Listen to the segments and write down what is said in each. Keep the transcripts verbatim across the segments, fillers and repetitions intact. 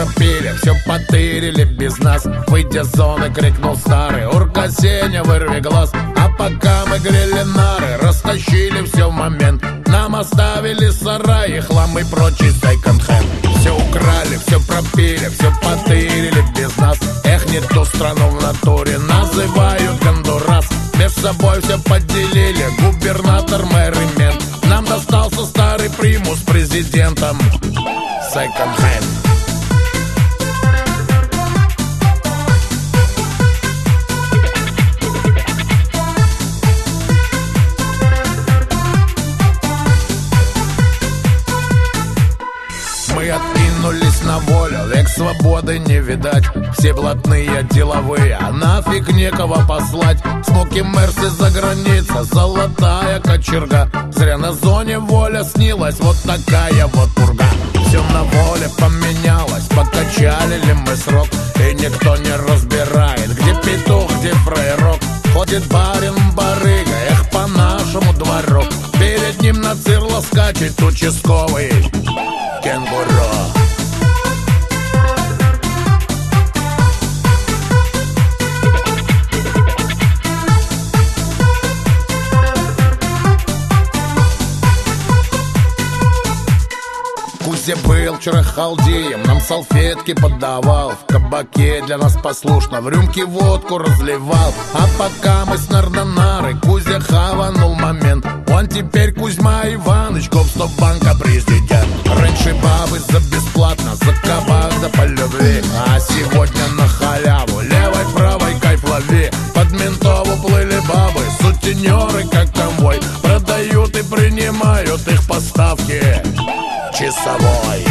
пропили, все потырили без нас. Выйдя с зоны, крикнул старый: урка, Сеня, вырви глаз. А пока мы грели нары, растащили все в момент. Нам оставили сараи, хлам и прочий секонд-хенд. Все украли, все пропили, все потырили без нас. Эх, не ту страну в натуре называют Гондурас. Между собой все поделили, губернатор, мэр и мент. Нам достался старый примус с президентом. Секонд-хенд. Мы откинулись на волю, век свободы не видать. Все блатные деловые, а нафиг некого послать. Смоки Мерси за граница, золотая кочерга. Зря на зоне воля снилась, вот такая вот пурга. Все на воле поменялось, покачали ли мы срок. И никто не разбирает, где петух, где фрейрок. Ходит барин-барыга, эх, по нашему двору. Перед ним на цирло скачет участковый кенгуру. Кузя был вчера халдеем, нам салфетки подавал. В кабаке для нас послушно в рюмке водку разливал. А пока мы с Нардонарой, Кузя хаванул момент. Он теперь Кузьма Иваныч, Гоп-стоп-банка президент. Раньше бабы за бесплатно, за кабак да по любви. А сегодня на халяву, левой-правой кайф лови. Под ментову плыли бабы, сутенеры как конвой. Продают и принимают их поставки часовой.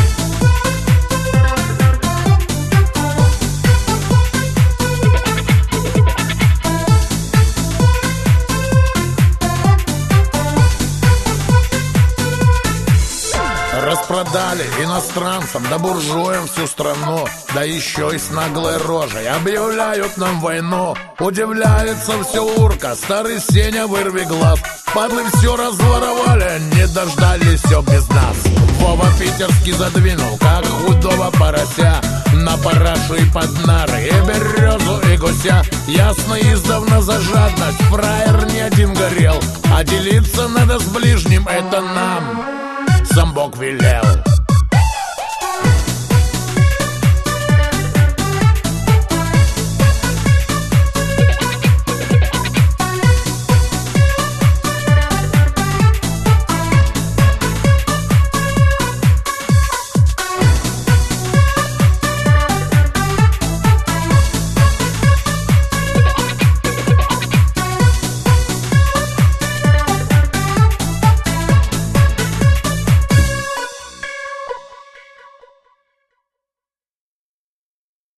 Распродали иностранцам да буржуям всю страну. Да еще и с наглой рожей объявляют нам войну. Удивляется все урка, старый Сеня, вырви глаз. Падлы все разворовали, не дождались все без нас. Вова питерский задвинул, как худого порося. На парашу и под нары, и березу, и гуся. Ясно издавна за жадность, фраер не один горел. А делиться надо с ближним, это нам сам Бог велел.